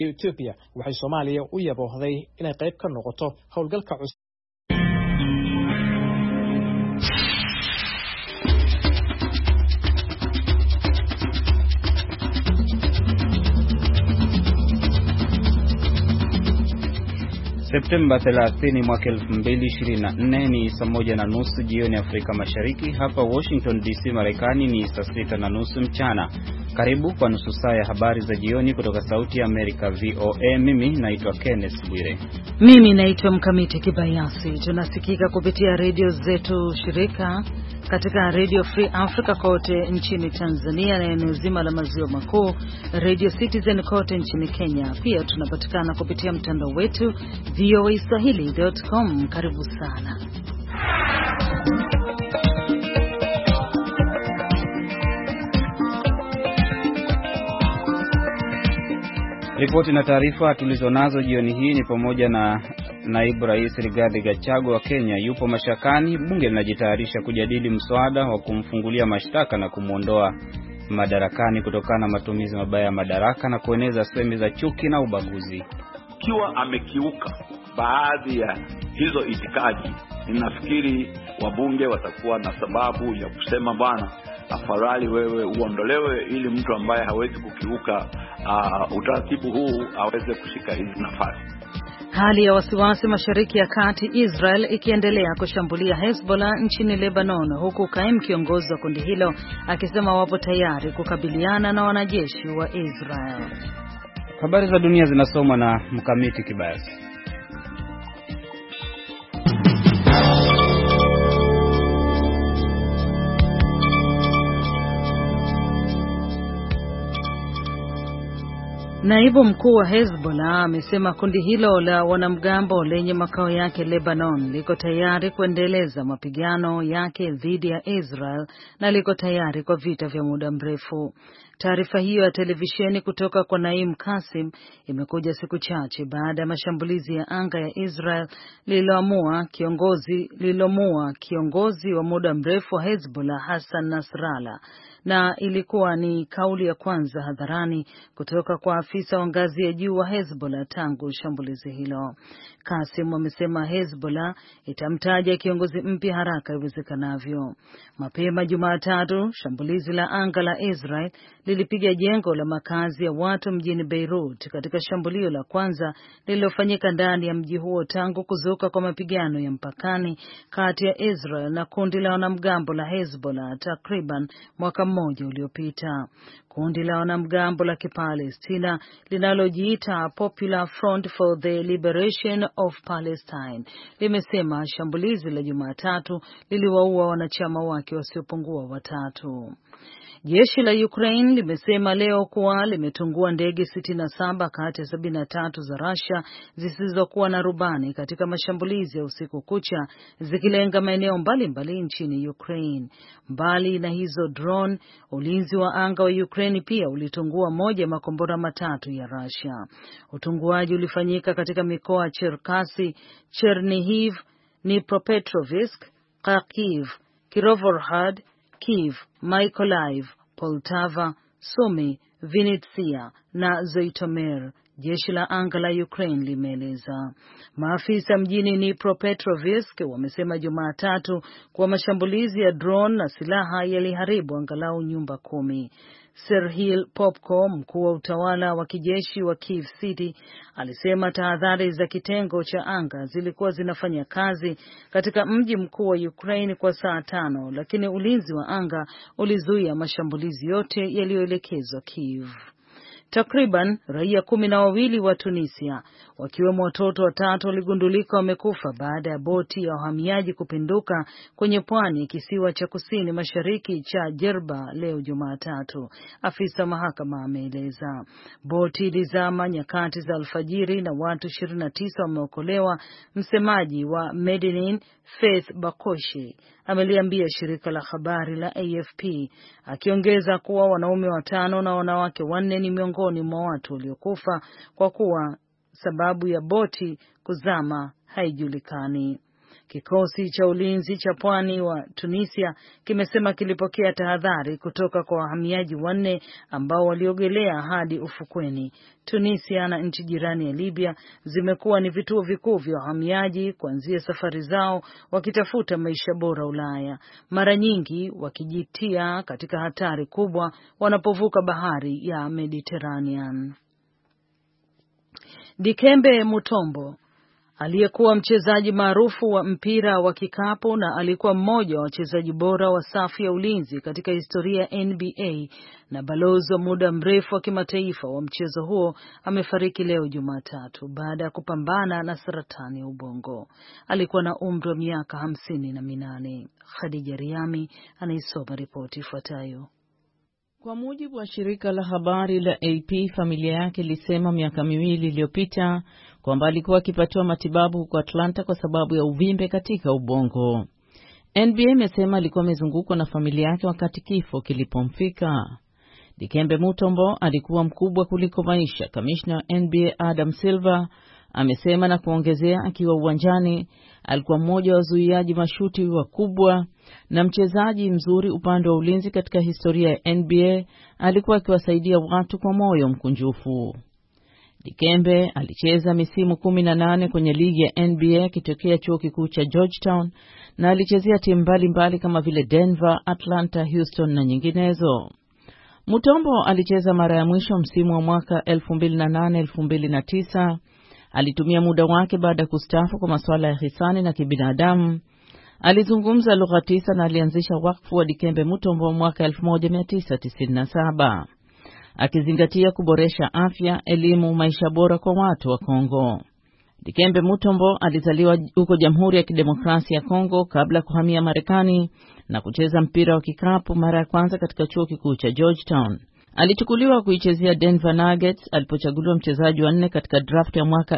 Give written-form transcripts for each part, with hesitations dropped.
Ethiopia waxay Soomaaliya u yaboohday inay qayb ka noqoto howlgalka cusub. Septemba 30 mwaka 2024 ni saa 1:30 jioni Afrika Mashariki. Hapa Washington DC Marekani ni saa 6:30 mchana. Karibu kwa nusu saa ya habari za jioni kutoka Sauti ya Amerika VOA. Mimi naitwa Kenneth Bwire. Mimi naitwa Mkamiti Kibayasi. Tunasikika kupitia radio zetu shirika katika Radio Free Africa kote nchini Tanzania na eneo zima la maziwa makuu, Radio Citizen kote nchini Kenya. Pia tunapatikana kupitia mtandao wetu voaswahili.com. Karibu sana. Ripoti na taarifa tulizonazo jioni hii ni pamoja na Naibu Rais Rigathi Gachagua wa Kenya yupo mashakani. Bunge linajitayarisha kujadili mswada wa kumfungulia mashtaka na kumuondoa madarakani kutokana na matumizi mabaya ya madaraka na kueneza semi za chuki na ubaguzi. Kiwa amekiuka baadhi ya hizo itikadi, ninafikiri wabunge watakuwa na sababu ya kusema bwana, afadhali wewe uondolewe ili mtu ambaye hawezi kukiuka utaratibu huu aweze kushika hizi nafasi. Hali ya wasiwasi Mashariki ya Kati, Israel ikiendelea kushambulia Hezbollah nchini Lebanon, huku kaimu kiongozi wa kundi hilo akisema wapo tayari kukabiliana na wanajeshi wa Israel. Habari za dunia zinasomwa na Mkamiti Kibayasi. Naibu mkuu wa Hezbollah amesema kundi hilo la wanamgambo lenye makao yake Lebanon liko tayari kuendeleza mapigano yake dhidi ya Israel na liko tayari kwa vita vya muda mrefu. Taarifa hiyo ya televisheni kutoka kwa Naim Qasim imekuja siku chache baada ya mashambulizi ya anga ya Israel lililomuua kiongozi wa muda mrefu wa Hezbollah Hassan Nasrallah, na ilikuwa ni kauli ya kwanza hadharani kutoka kwa afisa wa ngazi ya juu wa Hezbollah tangu shambulizi hilo. Qasim amesema Hezbollah itamtaja kiongozi mpya haraka iwezekanavyo. Mapema Jumatatu, shambulizi la anga la Israel lilipiga jengo la makazi ya watu mjini Beirut katika shambulio la kwanza lililofanyika ndani ya mji huo tangu kuzuka kwa mapigano ya mpakani kati ya Israel na kundi la wanamgambo la Hezbollah takriban mwaka mmoja uliopita. Kundi la wanamgambo la Kipalestina linalojiita Popular Front for the Liberation of Palestine limesema shambulizi la Jumatatu liliwaua wanachama wake wasiopungua 3. Jeshi la Ukraine limesema leo kuwa limetungua ndege 67 kati ya 73 za Russia zisizokuwa na rubani katika mashambulizi ya usiku kucha zikilenga maeneo mbalimbali nchini Ukraine. Mbali na hizo drone, ulinzi wa anga wa Ukraine pia ulitungua moja makombora 3 ya Russia. Utunguaji ulifanyika katika mikoa Cherkasy, Chernihiv, Dnipropetrovsk, Kharkiv, Kirovohrad, Kiev, Mykolaiv, Poltava, Sumy, Vinnytsia na Zhytomyr, jeshi la anga la Ukraine limeeleza. Maafisa mjini Dnipropetrovsk wamesema Jumatatu kwa mashambulizi ya drone na silaha yaliharibu angalau nyumba 10. Serhiy Popko, mkuu wa utawala wa kijeshi wa Kiev City, alisema tahadhari za kitengo cha anga zilikuwa zinafanya kazi katika mji mkuu wa Ukraine kwa saa 5, lakini ulinzi wa anga ulizuia mashambulizi yote yaliyoelekezwa Kiev. Takriban raia 12 wa Tunisia, wakiwemo watoto 3, waligundulika wamekufa baada ya boti ya wahamiaji kupinduka kwenye pwani kisiwa cha kusini mashariki cha Jerba leo Jumatatu, afisa mahakama ameeleza. Boti ilizama nyakati za alfajiri na watu 29 wameokolewa. Msemaji wa Medellin, Faith Bakoshi, ameliambia shirika la habari la AFP, akiongeza kuwa wanaume 5 na wanawake 4 ni miongoni mwa watu waliokufa kwa kuwa sababu ya boti kuzama haijulikani. Kikosi cha ulinzi cha pwani wa Tunisia kimesema kilipokea tahadhari kutoka kwa wahamiaji 4 ambao waliogelea hadi ufukweni. Tunisia na nchi jirani ya Libya zimekuwa ni vituo vikuu vya wahamiaji kuanzia safari zao wakitafuta maisha bora Ulaya, mara nyingi wakijitia katika hatari kubwa wanapovuka bahari ya Mediterranean. Dikembe Mutombo aliyekuwa mchezaji maarufu wa mpira wa kikapu na alikuwa mmoja wa wachezaji bora wa safu ya ulinzi katika historia ya NBA na balozi wa muda mrefu wa kimataifa wa mchezo huo amefariki leo Jumatatu baada ya kupambana na saratani ya ubongo. Alikuwa na umri wa miaka 58. Khadija Riami anaisoma ripoti ifuatayo. Kwa mujibu wa shirika la habari la AP, familia yake ilisema miaka 2 iliyopita kwamba alikuwa akipatiwa matibabu huko Atlanta kwa sababu ya uvimbe katika ubongo. NBA imesema alikuwa amezungukwa na familia yake wakati kifo kilipomfika. Dikembe Mutombo alikuwa mkubwa kuliko maisha, kamishna wa NBA Adam Silver amesema, na kuongezea akiwa uwanjani alikuwa mmoja wa wazuiaji mashuti wakubwa na mchezaji mzuri upande wa ulinzi katika historia ya NBA. Alikuwa akiwasaidia watu kwa moyo mkunjufu. Dikembe alicheza misimu 18 kwenye ligi ya NBA akitokea chuo kikuu cha Georgetown na alichezea timu mbalimbali kama vile Denver, Atlanta, Houston na nyinginezo. Mutombo alicheza mara ya mwisho msimu wa mwaka 2008-2009. Alitumia muda wake baada ya kustaafu kwa masuala ya hisani na kibinadamu. Alizungumza lugha 9 na alianzisha wakfu wa Dikembe Mutombo mwaka 1997. Akizingatia kuboresha afya, elimu, maisha bora kwa watu wa Kongo. Dikembe Mutombo alizaliwa huko Jamhuri ya Kidemokrasia ya Kongo kabla kuhamia Marekani na kucheza mpira wa kikapu mara ya kwanza katika chuo kikuu cha Georgetown. Alichukuliwa kuichezea Denver Nuggets alipochaguliwa mchezaji wa 4 katika draft ya mwaka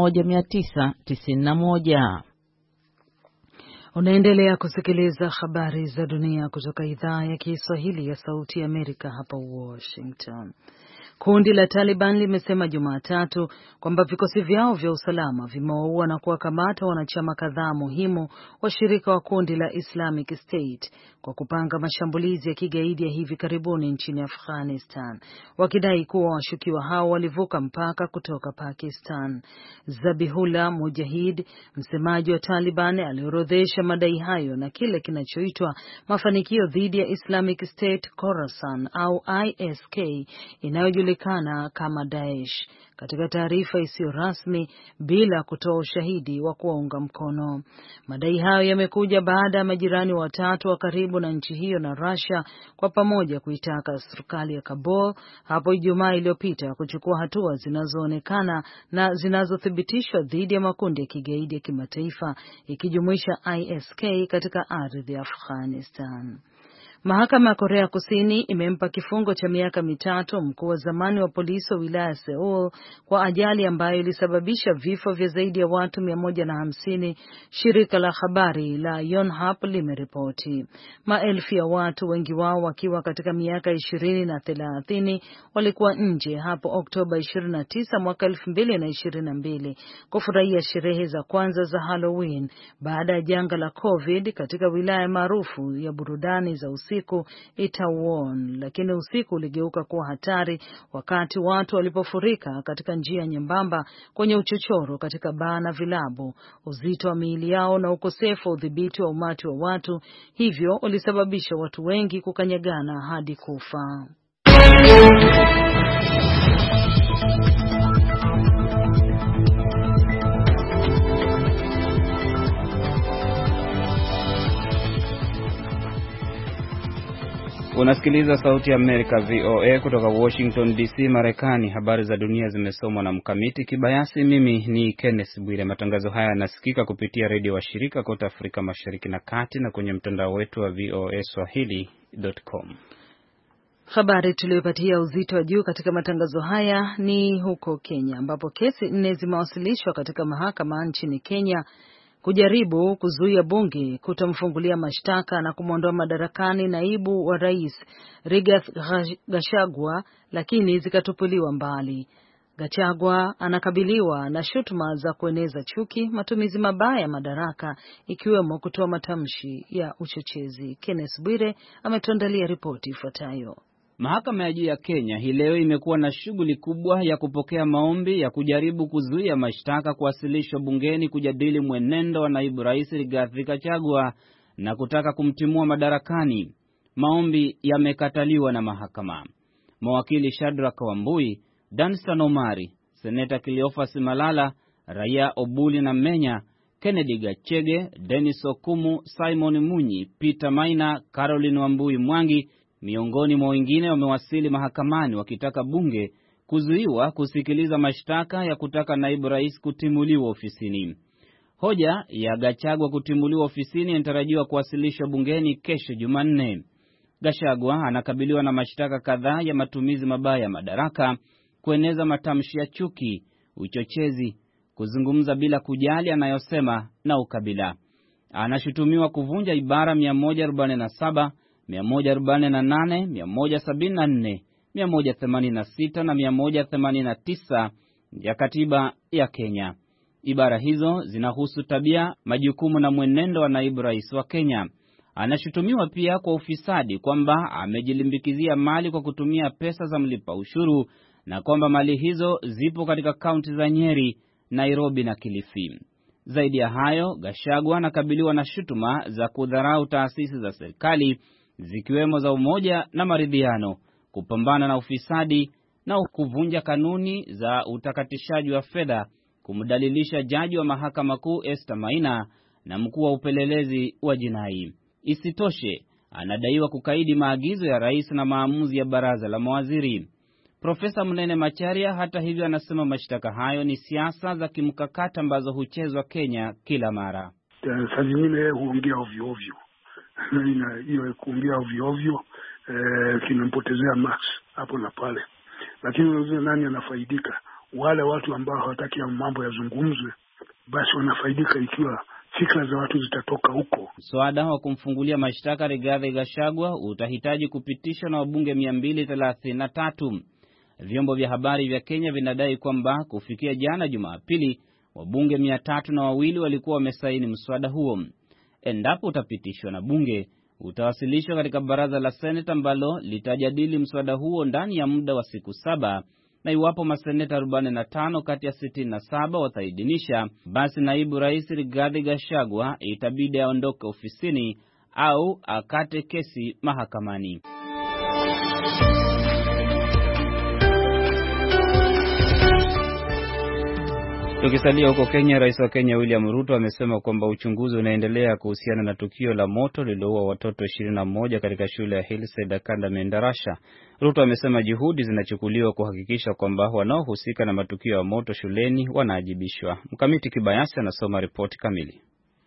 1991. Unaendelea kusikiliza habari za dunia kutoka idhaa ya Kiswahili ya Sauti ya Amerika hapa Washington. Kundi la Taliban limesema Jumatatu kwamba vikosi vyao vya usalama vimewaua na kuwakamata wanachama kadhaa muhimu washirika wa kundi la Islamic State kwa kupanga mashambulizi ya kigaidi ya hivi karibuni nchini Afghanistan, wakidai kuwa washukiwa hao walivuka mpaka kutoka Pakistan. Zabihullah Mujahid, msemaji wa Taliban, aliorodhesha madai hayo na kile kinachoitwa mafanikio dhidi ya Islamic State Khorasan au ISK inayojulikana kama Daesh katika taarifa isiyo rasmi bila kutoa ushahidi wa kuwaunga mkono. Madai hayo yamekuja baada ya majirani watatu wa karibu na nchi hiyo na Russia kwa pamoja kuitaka serikali ya Kabul hapo Ijumaa iliyopita kuchukua hatua zinazoonekana na zinazothibitishwa dhidi ya makundi ya kigaidi ya kimataifa ikijumuisha ISK katika ardhi ya Afghanistan. Mahakama ya Korea Kusini imempa kifungo cha miaka 3 mkuu wa zamani wa polisi wa wilaya Seoul kwa ajali ambayo ilisababisha vifo vya zaidi ya watu 150, shirika la habari la Yonhap limeripoti. Maelfu ya watu, wengi wao wakiwa katika miaka 20 na 30, walikuwa nje hapo Oktoba 29 mwaka 2022 kufurahia sherehe za kwanza za Halloween baada ya janga la COVID katika wilaya maarufu ya burudani za usiku Itaewon, lakini usiku uligeuka kuwa hatari wakati watu walipofurika katika njia nyembamba kwenye uchochoro katika baa na vilabu. Uzito wa miili yao na ukosefu wa udhibiti wa umati wa watu hivyo ulisababisha watu wengi kukanyagana hadi kufa. Unasikiliza Sauti ya Amerika VOA kutoka Washington DC, Marekani. Habari za dunia zimesomwa na Mkamiti Kibayasi. Mimi ni Kenneth Bwire. Matangazo haya yanasikika kupitia redio wa shirika kote Afrika Mashariki na Kati na kwenye mtandao wetu wa voaswahili.com. Habari tuliyopatia uzito wa juu katika matangazo haya ni huko Kenya, ambapo kesi 4 zimewasilishwa katika mahakama nchini Kenya kujaribu kuzuia bunge kutomfungulia mashtaka na kumwondoa madarakani naibu wa rais Rigathi Gachagua, lakini zikatupiliwa mbali. Gachagua anakabiliwa na shutuma za kueneza chuki, matumizi mabaya ya madaraka, ikiwemo kutoa matamshi ya uchochezi. Kenneth Bwire ametuandalia ripoti ifuatayo. Mahakama ya juu ya Kenya hii leo imekuwa na shughuli kubwa ya kupokea maombi ya kujaribu kuzuia mashtaka kuwasilishwa bungeni kujadili mwenendo wa naibu rais Rigathi Gachagua na kutaka kumtimua madarakani. Maombi yamekataliwa na mahakama. Mawakili Shadrack Wambui, Danstan Omari, Seneta Cleophas Malala, Raia Obuli na Menya, Kennedy Gachege, Dennis Okumu, Simon Munyi, Peter Maina, Caroline Wambui Mwangi miongoni mwa wengine wamewasili mahakamani wakitaka bunge kuzuiwa kusikiliza mashtaka ya kutaka naibu rais kutimuliwa ofisini. Hoja ya Gachagua kutimuliwa ofisini inatarajiwa kuwasilishwa bungeni kesho Jumanne. Gachagua anakabiliwa na mashtaka kadhaa ya matumizi mabaya ya madaraka, kueneza matamshi ya chuki, uchochezi, kuzungumza bila kujali anayosema na ukabila. Anashutumiwa kuvunja ibara 147, 148, 174, 186 na 189 ya katiba ya Kenya. Ibara hizo zinahusu tabia, majukumu na mwenendo wa naibu rais wa Kenya. Anashutumiwa pia kwa ufisadi, kwamba amejilimbikizia mali kwa kutumia pesa za mlipa ushuru na kwamba mali hizo zipo katika kaunti za Nyeri, Nairobi na Kilifi. Zaidi ya hayo, Gachagua anakabiliwa na shutuma za kudharau taasisi za serikali zikiwemo za umoja na maridhiano, kupambana na ufisadi na kuvunja kanuni za utakatishaji wa fedha, kumdalilisha jaji wa mahakama kuu Esther Maina na mkuu wa upelelezi wa jinai. Isitoshe, anadaiwa kukaidi maagizo ya rais na maamuzi ya baraza la mawaziri. Profesa Munene Macharia hata hivyo anasema mashtaka hayo ni siasa za kimkakati ambazo huchezwa Kenya kila mara. Saa zingine huongea ovyo ovyo. Hiyo kuongea ovyo ovyo kinampotezea max hapo na pale. Lakini unajua nani anafaidika? Wale watu ambao hawataki mambo yazungumzwe, basi wanafaidika ikiwa fikra za watu zitatoka huko. Mswada wa kumfungulia mashtaka Rigathi Gachagua utahitaji kupitishwa na wabunge 233. Vyombo vya habari vya Kenya vinadai kwamba kufikia jana Jumapili, wabunge 302 walikuwa wamesaini mswada huo. Endapo utapitishwa na bunge, utawasilishwa katika baraza la Senate ambalo litajadili mswada huo ndani ya muda wa siku 7, na iwapo maseneta 45 kati ya 67 wataidhinisha, basi naibu rais Rigathi Gachagua itabidi aondoke ofisini au akate kesi mahakamani. Tukisalia huko Kenya, rais wa Kenya William Ruto amesema kwamba uchunguzi unaendelea kuhusiana na tukio la moto lililoua watoto 21 katika shule ya Hillside Academy Ndarasha. Ruto amesema juhudi zinachukuliwa kuhakikisha kwamba wanaohusika na matukio ya moto shuleni wanaajibishwa. Mkamiti Kibayasi anasoma ripoti kamili.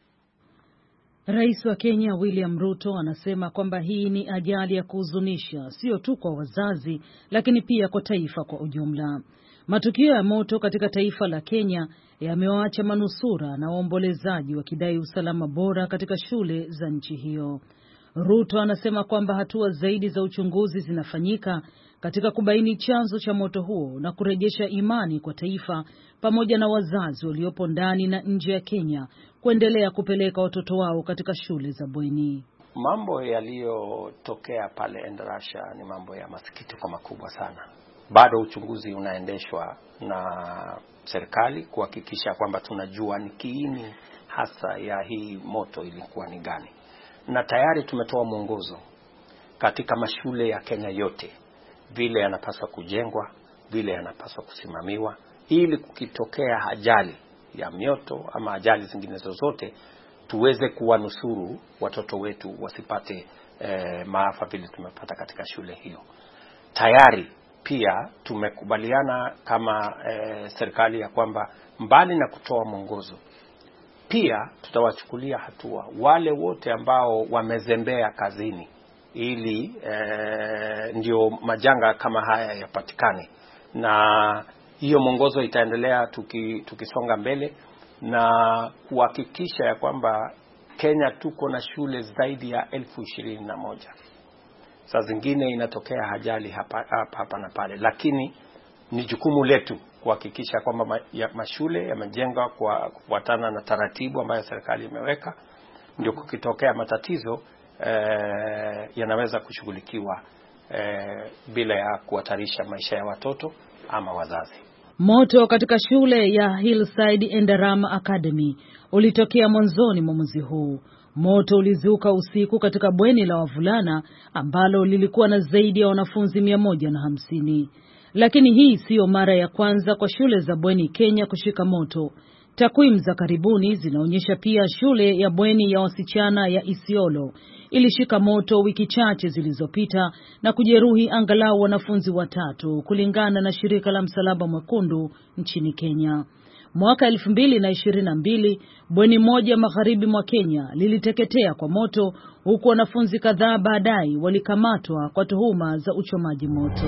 Rais wa Kenya William Ruto anasema kwamba hii ni ajali ya kuhuzunisha, sio tu kwa wazazi, lakini pia kwa taifa kwa ujumla. Matukio ya moto katika taifa la Kenya yamewaacha manusura na waombolezaji wakidai usalama bora katika shule za nchi hiyo. Ruto anasema kwamba hatua zaidi za uchunguzi zinafanyika katika kubaini chanzo cha moto huo na kurejesha imani kwa taifa, pamoja na wazazi waliopo ndani na nje ya Kenya kuendelea kupeleka watoto wao katika shule za bweni. Mambo yaliyotokea pale Ndarasha ni mambo ya masikitiko makubwa sana. Bado uchunguzi unaendeshwa na serikali kuhakikisha kwamba tunajua ni kiini hasa ya hii moto ilikuwa ni gani. Na tayari tumetoa mwongozo katika mashule ya Kenya yote, vile yanapaswa kujengwa, vile yanapaswa kusimamiwa, ili kukitokea ajali ya mioto ama ajali zingine zozote tuweze kuwanusuru watoto wetu wasipate maafa vile tumepata katika shule hiyo. Tayari pia tumekubaliana kama serikali ya kwamba mbali na kutoa mwongozo, pia tutawachukulia hatua wale wote ambao wamezembea kazini, ili ndio majanga kama haya yapatikane. Na hiyo mwongozo itaendelea tukisonga mbele na kuhakikisha ya kwamba Kenya tuko na shule zaidi ya 21,000. Saa zingine inatokea ajali hapa na pale, lakini ni jukumu letu kuhakikisha kwamba mashule yamejengwa kwa kufuatana na taratibu ambayo serikali imeweka, ndio kukitokea matatizo yanaweza kushughulikiwa bila ya kuhatarisha maisha ya watoto ama wazazi. Moto katika shule ya Hillside Endarama Academy ulitokea mwanzoni mwa mwezi huu. Moto ulizuka usiku katika bweni la wavulana ambalo lilikuwa na zaidi ya wanafunzi 150. Lakini hii siyo mara ya kwanza kwa shule za bweni Kenya kushika moto. Takwimu za karibuni zinaonyesha pia shule ya bweni ya wasichana ya Isiolo ilishika moto wiki chache zilizopita na kujeruhi angalau wanafunzi 3 kulingana na shirika la Msalaba Mwekundu nchini Kenya. Mwaka 2022 bweni moja magharibi mwa Kenya liliteketea kwa moto, huku wanafunzi kadhaa baadaye walikamatwa kwa tuhuma za uchomaji moto.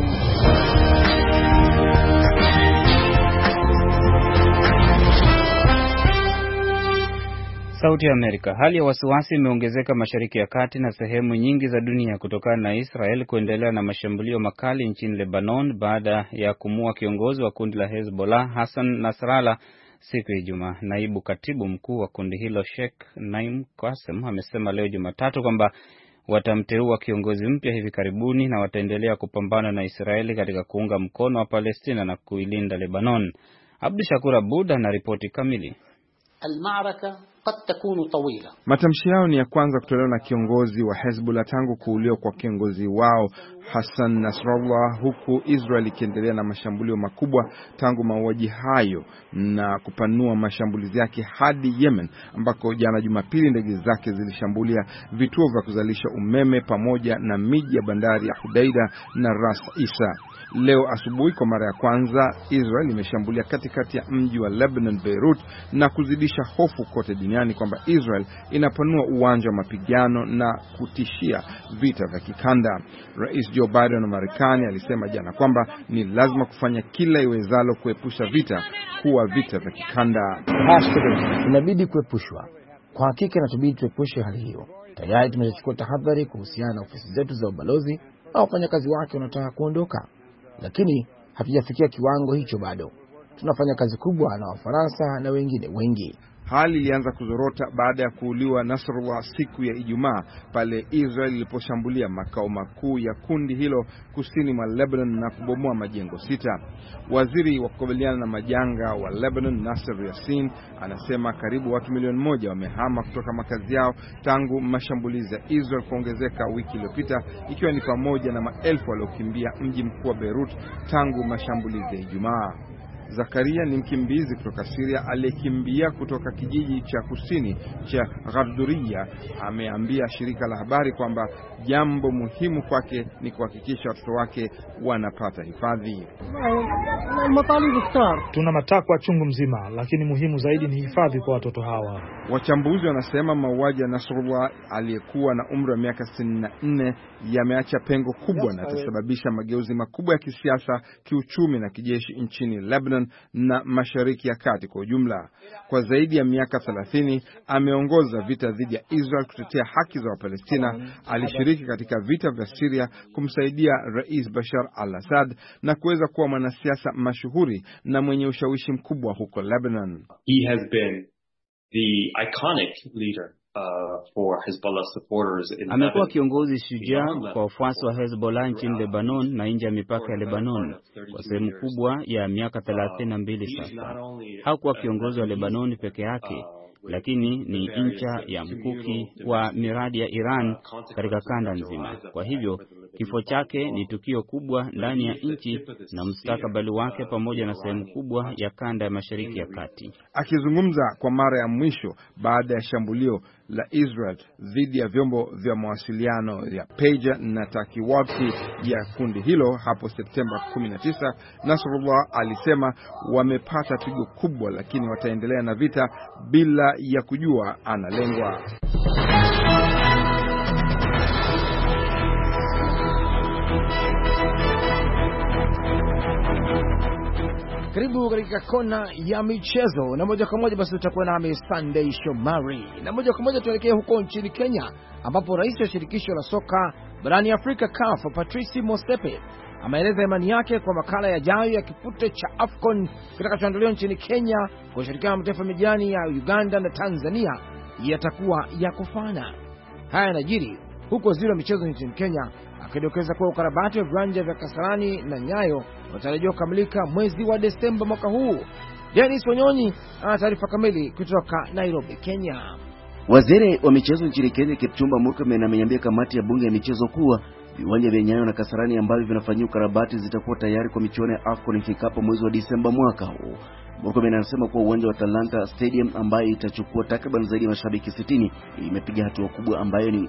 Sauti ya Amerika. Hali ya wasiwasi imeongezeka Mashariki ya Kati na sehemu nyingi za dunia kutokana na Israel kuendelea na mashambulio makali nchini Lebanon baada ya kumua kiongozi wa kundi la Hezbollah Hassan Nasrallah siku ya Ijumaa. Naibu katibu mkuu wa kundi hilo Sheikh Naim Qassem amesema leo Jumatatu kwamba watamteua kiongozi mpya hivi karibuni na wataendelea kupambana na Israeli katika kuunga mkono wa Palestina na kuilinda Lebanon. Abdushakur Abud anaripoti kamili. Matamshi yao ni ya kwanza kutolewa na kiongozi wa Hezbollah tangu kuuliwa kwa kiongozi wao Hassan Nasrallah, huku Israel ikiendelea na mashambulio makubwa tangu mauaji hayo na kupanua mashambulizi yake hadi Yemen, ambako jana Jumapili ndege zake zilishambulia vituo vya kuzalisha umeme pamoja na miji ya bandari ya Hudaida na Ras Isa. Leo asubuhi kwa mara ya kwanza Israel imeshambulia katikati ya mji wa Lebanon, Beirut, na kuzidisha hofu kote duniani kwamba Israel inapanua uwanja wa mapigano na kutishia vita vya kikanda. Rais Joe Biden wa Marekani alisema jana kwamba ni lazima kufanya kila iwezalo kuepusha vita kuwa vita vya kikanda. Inabidi kuepushwa. Kwa hakika inatubidi tuepushe hali hiyo. Tayari tumechukua tahadhari kuhusiana na ofisi zetu za ubalozi na wafanyakazi wake wanataka kuondoka. Lakini hatujafikia kiwango hicho bado. Tunafanya kazi kubwa na Wafaransa na wengine wengi. Hali ilianza kuzorota baada ya kuuliwa Nasrallah siku ya Ijumaa pale Israel iliposhambulia makao makuu ya kundi hilo kusini mwa Lebanon na kubomoa majengo 6. Waziri wa kukabiliana na majanga wa Lebanon, Nasser Yassin, anasema karibu watu milioni 1 wamehama kutoka makazi yao tangu mashambulizi ya Israel kuongezeka wiki iliyopita, ikiwa ni pamoja na maelfu waliokimbia mji mkuu wa Beirut tangu mashambulizi ya Ijumaa. Zakaria ni mkimbizi kutoka Syria aliyekimbia kutoka kijiji cha kusini cha Gharduriya. Ameambia shirika la habari kwamba jambo muhimu kwake ni kuhakikisha watoto wake wanapata hifadhi. Tuna matakwa chungu mzima, lakini muhimu zaidi ni hifadhi kwa watoto hawa. Wachambuzi wanasema mauaji ya Nasrallah aliyekuwa na umri wa miaka 64 yameacha pengo kubwa na yatasababisha mageuzi makubwa ya kisiasa, kiuchumi na kijeshi nchini Lebanon na Mashariki ya Kati kwa ujumla. Kwa zaidi ya miaka 30 ameongoza vita dhidi ya Israel kutetea haki za Wapalestina. Alishiriki katika vita vya Syria kumsaidia Rais Bashar al-Assad na kuweza kuwa mwanasiasa mashuhuri na mwenye ushawishi mkubwa huko Lebanon. He has been the iconic leader for Hezbollah supporters in Lebanon. Amekuwa kiongozi shujaa kwa wafuasi wa Hezbollah nchini Lebanon na nje ya mipaka ya Lebanon kwa sehemu kubwa ya miaka 32 sasa. Hakuwa kiongozi wa Lebanon peke yake, lakini ni ncha ya mkuki wa miradi ya Iran katika kanda nzima. Kwa hivyo kifo chake ni tukio kubwa ndani ya nchi na mustakabali wake pamoja na sehemu kubwa ya kanda ya Mashariki ya Kati. Akizungumza kwa mara ya mwisho baada ya shambulio la Israel dhidi ya vyombo vya mawasiliano ya pager na takiwaki ya kundi hilo hapo Septemba 19, Nasrallah alisema wamepata pigo kubwa, lakini wataendelea na vita bila ya kujua analengwa. Karibu katika kona ya michezo, na moja kwa moja basi utakuwa nami Sunday Shomari, na moja kwa moja tuelekee huko nchini Kenya ambapo rais wa shirikisho la soka barani Afrika CAF Patrice Motsepe ameeleza imani yake kwa makala yajayo ya kipute cha AFCON kitakachoandaliwa nchini Kenya kwa ushirikiano na mataifa mijani ya Uganda na Tanzania yatakuwa ya kufana. Haya yanajiri huko waziri wa michezo nchini Kenya akidokeza kuwa ukarabati wa viwanja vya Kasarani na Nyayo unatarajiwa kukamilika mwezi wa Desemba mwaka huu. Dennis Wanyonyi ana taarifa kamili kutoka Nairobi, Kenya. Waziri wa michezo nchini Kenya Kipchumba Murkomen ameiambia kamati ya bunge ya michezo kuwa viwanja vya Nyayo na Kasarani ambavyo vinafanywa ukarabati zitakuwa tayari kwa michuano ya AFCON ifikapo mwezi wa Disemba mwaka huu. Murkomen anasema kuwa uwanja wa Talanta Stadium ambayo itachukua takriban zaidi ya mashabiki 60 imepiga hatua kubwa ambayo ni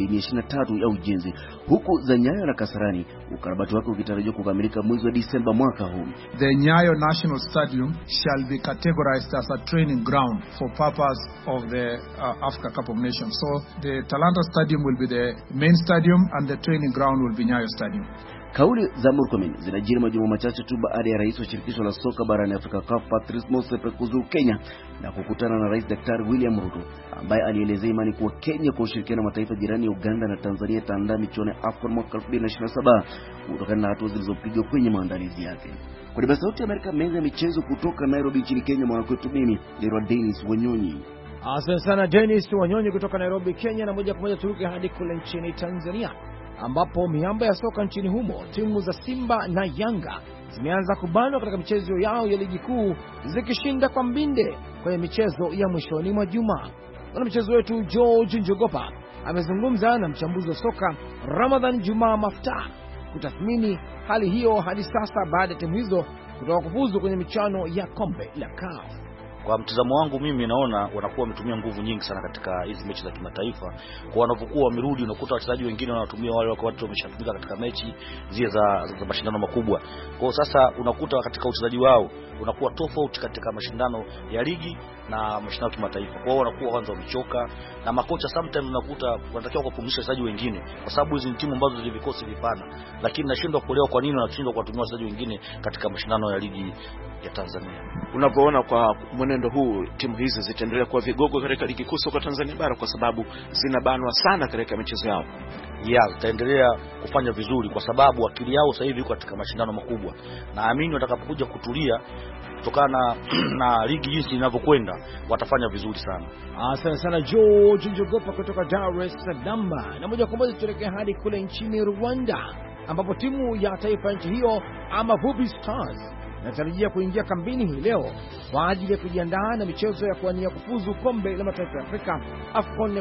23% ya ujenzi, huku za Nyayo na Kasarani ukarabati wake ukitarajiwa kukamilika mwezi wa Disemba mwaka huu. The Nyayo National Stadium shall be categorized as a training ground for purpose of the Africa Cup of Nations. So the Talanta Stadium will be the main stadium and the training ground will be Nyayo Stadium. Kauli za Murkomen zinajiri majuma machache tu baada ya rais wa shirikisho la soka barani Afrika CAF Patrice Motsepe kuzuru Kenya na kukutana na Rais Daktari William Ruto ambaye alielezea imani kuwa Kenya kwa ushirikiano na mataifa jirani ya Uganda na Tanzania itaandaa michuano ya AFCON mwaka 2027 kutokana na hatua zilizopigwa kwenye maandalizi yake. Kwa niaba ya Sauti ya Amerika, meza ya michezo kutoka Nairobi nchini Kenya, mwanakwetu mimi ni Dennis Wanyonyi. Asante sana Dennis Wanyonyi kutoka Nairobi, Kenya. Na moja kwa moja turuke hadi kule nchini Tanzania ambapo miamba ya soka nchini humo, timu za Simba na Yanga zimeanza kubanwa katika michezo yao ya ligi kuu zikishinda kwa mbinde kwenye michezo ya mwishoni mwa juma. Na mchezo wetu George Njogopa amezungumza na mchambuzi wa soka Ramadhan Juma Mafta kutathmini hali hiyo hadi sasa baada ya timu hizo kutoka kufuzu kwenye michuano ya kombe la CAF. Kwa mtazamo wangu mimi naona wanakuwa wametumia nguvu nyingi sana katika hizi mechi za kimataifa. Kwa wanapokuwa wamerudi unakuta wachezaji wengine wanatumia wale watu wameshatumika katika mechi zile za mashindano makubwa. Kwa sasa unakuta katika uchezaji wao unakuwa tofauti katika mashindano ya ligi na mashindano ya kimataifa. Kwa wanakuwa kwanza wamechoka na makocha sometimes unakuta wanatakiwa kupumzisha wachezaji wengine kwa sababu hizi ni timu ambazo zina vikosi vipana, lakini nashindwa kuelewa kwa nini wanashindwa kuwatumia wachezaji wengine katika mashindano ya ligi ya Tanzania. Unapoona kwa mwenendo huu timu hizi zitaendelea kuwa vigogo katika ligi kuu soka Tanzania bara kwa sababu zinabanwa sana katika michezo yao. Zitaendelea kufanya vizuri kwa sababu akili yao sasa hivi iko katika mashindano makubwa. Naamini watakapokuja kutulia kutokana na ligi jinsi inavyokwenda watafanya vizuri sana. Asante sana George Njogopa kutoka Dar es Salaam. Na moja kwa moja tuelekea hadi kule nchini Rwanda ambapo timu ya taifa nchi hiyo Amavubi Stars inatarajia kuingia kambini hii leo kwa ajili ya kujiandaa na michezo ya kuwania kufuzu kombe la mataifa ya Afrika AFCON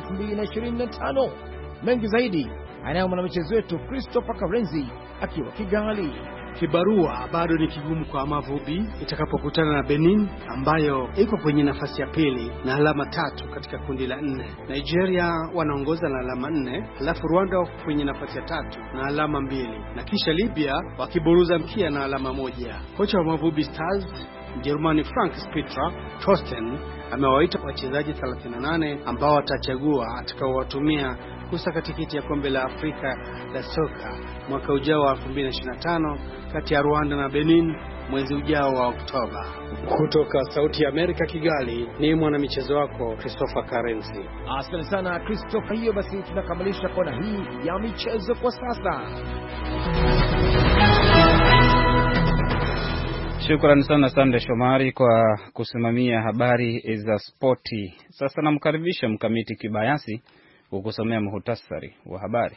2025. Mengi zaidi anayo mwanamichezo wetu Christopher Karenzi akiwa Kigali. Kibarua bado ni kigumu kwa Amavubi itakapokutana na Benin ambayo iko kwenye nafasi ya pili na alama 3 katika kundi la 4. Nigeria wanaongoza na alama 4, halafu Rwanda wako kwenye nafasi ya 3 na alama 2, na kisha Libya wakiburuza mkia na alama 1. Kocha wa Amavubi Stars Mjerumani Frank Spitra Torsten amewaita wachezaji 38 ambao watachagua atakaowatumia kusaka tikiti ya kombe la Afrika la soka mwaka ujao wa 2025 kati ya Rwanda na Benin mwezi ujao wa Oktoba. Kutoka Sauti ya Amerika Kigali, ni mwanamichezo wako Christopher Karenzi. Asante sana Christopher. Hiyo basi tunakamilisha kona hii ya michezo kwa sasa. Shukrani sana Sande Shomari kwa kusimamia habari za spoti. Sasa namkaribisha Mkamiti Kibayasi kukusomea muhtasari wa habari.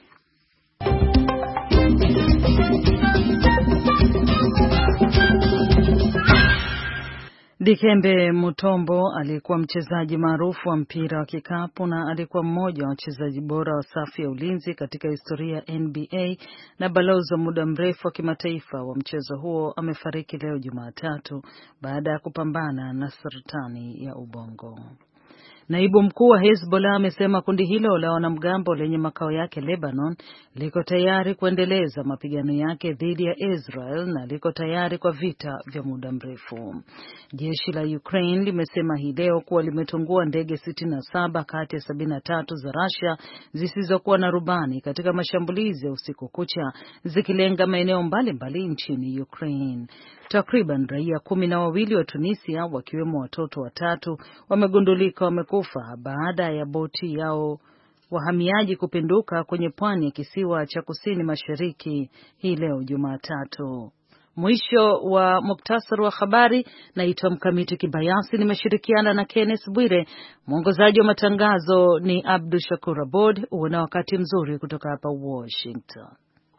Dikembe Mutombo alikuwa mchezaji maarufu wa mpira wa kikapu na alikuwa mmoja wa wachezaji bora wa safu ya ulinzi katika historia ya NBA na balozi wa muda mrefu wa kimataifa wa mchezo huo. Amefariki leo Jumatatu baada ya kupambana na saratani ya ubongo. Naibu mkuu wa Hezbollah amesema kundi hilo la wanamgambo lenye makao yake Lebanon liko tayari kuendeleza mapigano yake dhidi ya Israel na liko tayari kwa vita vya muda mrefu. Jeshi la Ukraine limesema hii leo kuwa limetungua ndege 67 kati ya 73 za Russia zisizokuwa na rubani katika mashambulizi ya usiku kucha zikilenga maeneo mbalimbali nchini Ukraine. Takriban raia 12 wa Tunisia wakiwemo watoto 3 wamegundulika wamekufa baada ya boti yao wahamiaji kupinduka kwenye pwani ya kisiwa cha kusini mashariki hii leo Jumatatu. Mwisho wa muktasari wa habari. Naitwa Mkamiti Kibayasi, nimeshirikiana na Kenneth Bwire. Mwongozaji wa matangazo ni Abdul Shakur Abod. Uwe na wakati mzuri kutoka hapa Washington.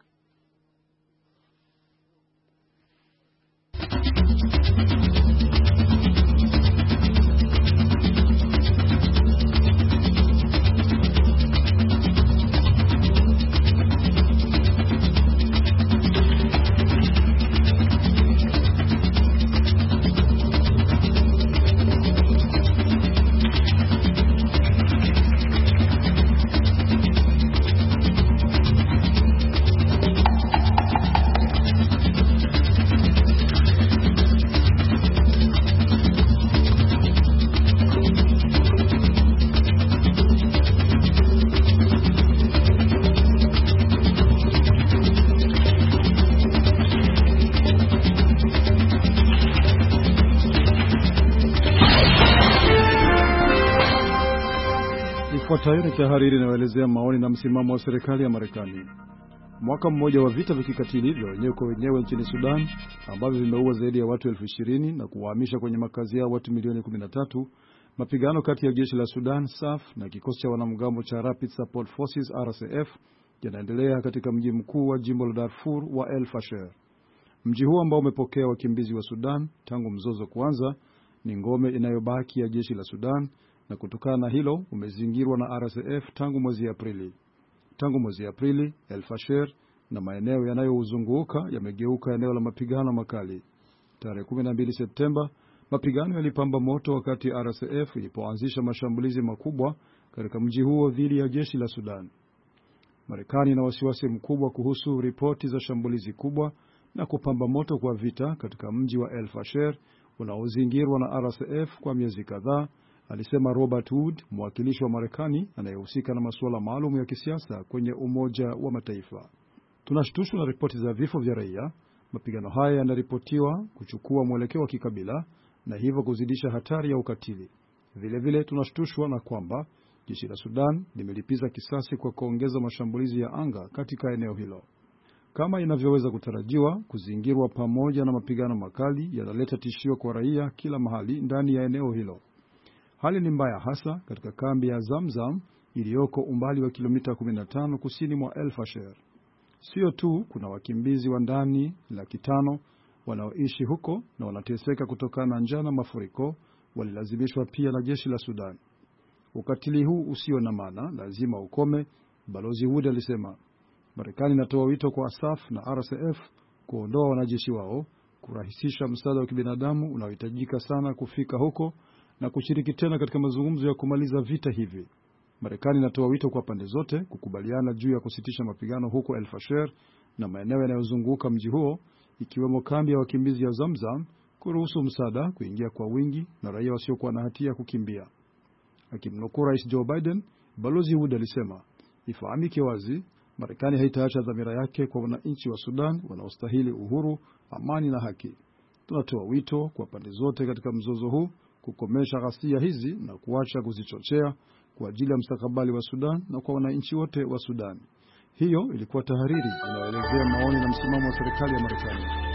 Ifuatayo ni tahariri inayoelezea maoni na msimamo wa serikali ya Marekani. Mwaka mmoja wa vita vya kikatili vya wenyewe kwa wenyewe nchini Sudan ambavyo vimeua zaidi ya watu 20,000 na kuwahamisha kwenye makazi yao watu milioni 13, mapigano kati ya jeshi la Sudan SAF na kikosi cha wanamgambo cha Rapid Support Forces RSF yanaendelea katika mji mkuu wa jimbo la Darfur wa El Fasher. Mji huo ambao umepokea wakimbizi wa Sudan tangu mzozo kuanza ni ngome inayobaki ya jeshi la Sudan, na kutokana na hilo umezingirwa na RSF tangu mwezi Aprili. Tangu mwezi Aprili, El Fasher na maeneo yanayouzunguka yamegeuka eneo la mapigano makali. Tarehe 12 Septemba, mapigano yalipamba moto wakati RSF ilipoanzisha mashambulizi makubwa katika mji huo dhidi ya jeshi la Sudan. Marekani ina wasiwasi mkubwa kuhusu ripoti za shambulizi kubwa na kupamba moto kwa vita katika mji wa El Fasher unaozingirwa na RSF kwa miezi kadhaa, alisema Robert Wood, mwakilishi wa Marekani anayehusika na masuala maalum ya kisiasa kwenye Umoja wa Mataifa. Tunashtushwa na ripoti za vifo vya raia. Mapigano haya yanaripotiwa kuchukua mwelekeo wa kikabila na hivyo kuzidisha hatari ya ukatili. Vile tunashtushwa na kwamba jeshi la Sudan limelipiza kisasi kwa kuongeza mashambulizi ya anga katika eneo hilo. Kama inavyoweza kutarajiwa, kuzingirwa pamoja na mapigano makali yanaleta tishio kwa raia kila mahali ndani ya eneo hilo. Hali ni mbaya hasa katika kambi ya Zamzam iliyoko umbali wa kilomita 15 kusini mwa El Fasher. Sio tu kuna wakimbizi wa ndani 500,000 wanaoishi huko na wanateseka kutokana na njaa na mafuriko, walilazimishwa pia na jeshi la Sudan. Ukatili huu usio na maana lazima ukome, Balozi Wood alisema. Marekani inatoa wito kwa SAF na RSF kuondoa wanajeshi wao, kurahisisha msaada wa kibinadamu unaohitajika sana kufika huko na kushiriki tena katika mazungumzo ya kumaliza vita hivi. Marekani inatoa wito kwa pande zote kukubaliana juu ya kusitisha mapigano huko El Fasher na maeneo yanayozunguka mji huo, ikiwemo kambi ya wakimbizi ya Zamzam, kuruhusu msaada kuingia kwa wingi na raia wasiokuwa na hatia kukimbia. Akimnukuu Rais Joe Biden, Balozi Wood alisema, ifahamike wazi, Marekani haitaacha dhamira yake kwa wananchi wa Sudan wanaostahili uhuru, amani na haki. Tunatoa wito kwa pande zote katika mzozo huu kukomesha ghasia hizi na kuacha kuzichochea kwa ajili ya mustakabali wa Sudan na kwa wananchi wote wa Sudan. Hiyo ilikuwa tahariri inayoelezea maoni na msimamo wa serikali ya Marekani.